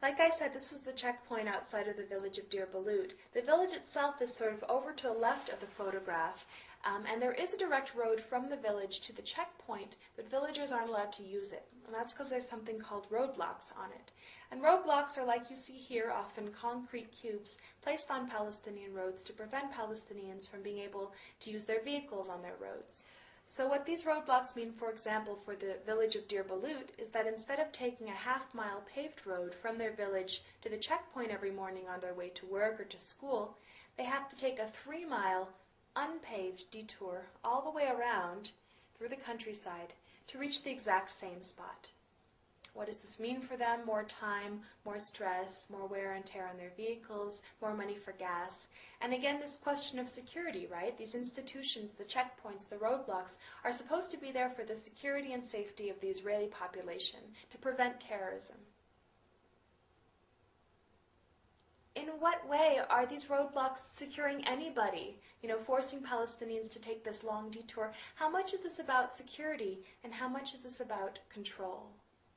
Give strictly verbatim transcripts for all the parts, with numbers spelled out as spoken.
Like I said, this is the checkpoint outside of the village of Deir Balut. The village itself is sort of over to the left of the photograph, um, and there is a direct road from the village to the checkpoint, but villagers aren't allowed to use it. And that's because there's something called roadblocks on it. And roadblocks are, like you see here, often concrete cubes placed on Palestinian roads to prevent Palestinians from being able to use their vehicles on their roads. So what these roadblocks mean, for example, for the village of Deir Balut, is that instead of taking a half-mile paved road from their village to the checkpoint every morning on their way to work or to school, they have to take a three-mile unpaved detour all the way around through the countryside to reach the exact same spot. What does this mean for them? More time, more stress, more wear and tear on their vehicles, more money for gas. And again, this question of security, right? These institutions, the checkpoints, the roadblocks, are supposed to be there for the security and safety of the Israeli population, to prevent terrorism. In what way are these roadblocks securing anybody, you know, forcing Palestinians to take this long detour? How much is this about security, and how much is this about control?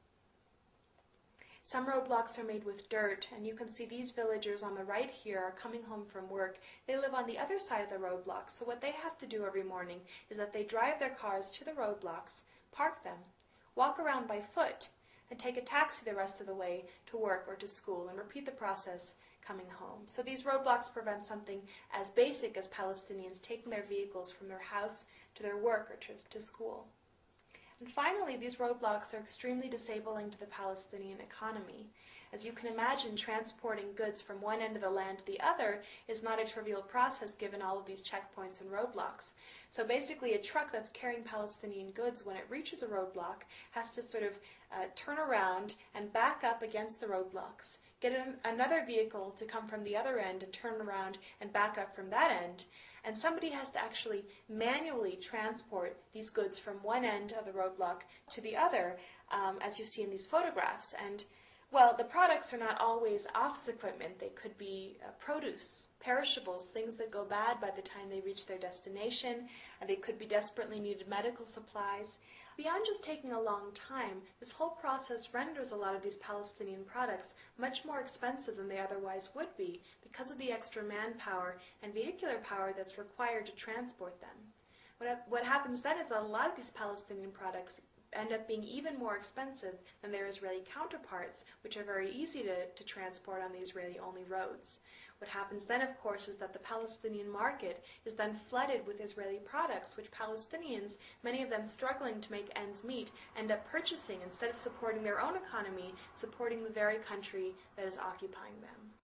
Some roadblocks are made with dirt, and you can see these villagers on the right here are coming home from work. They live on the other side of the roadblocks, so what they have to do every morning is that they drive their cars to the roadblocks, park them, walk around by foot, and take a taxi the rest of the way to work or to school, and repeat the process coming home. So these roadblocks prevent something as basic as Palestinians taking their vehicles from their house to their work or to, to school. And finally, these roadblocks are extremely disabling to the Palestinian economy. As you can imagine, transporting goods from one end of the land to the other is not a trivial process given all of these checkpoints and roadblocks. So basically, a truck that's carrying Palestinian goods, when it reaches a roadblock, has to sort of uh, turn around and back up against the roadblocks, get an, another vehicle to come from the other end and turn around and back up from that end. And somebody has to actually manually transport these goods from one end of the roadblock to the other, um, as you see in these photographs. And, well, the products are not always office equipment. They could be uh, produce, perishables, things that go bad by the time they reach their destination, and they could be desperately needed medical supplies. Beyond just taking a long time, this whole process renders a lot of these Palestinian products much more expensive than they otherwise would be because of the extra manpower and vehicular power that's required to transport them. What, what happens then is that a lot of these Palestinian products end up being even more expensive than their Israeli counterparts, which are very easy to, to transport on the Israeli-only roads. What happens then, of course, is that the Palestinian market is then flooded with Israeli products, which Palestinians, many of them struggling to make ends meet, end up purchasing instead of supporting their own economy, supporting the very country that is occupying them.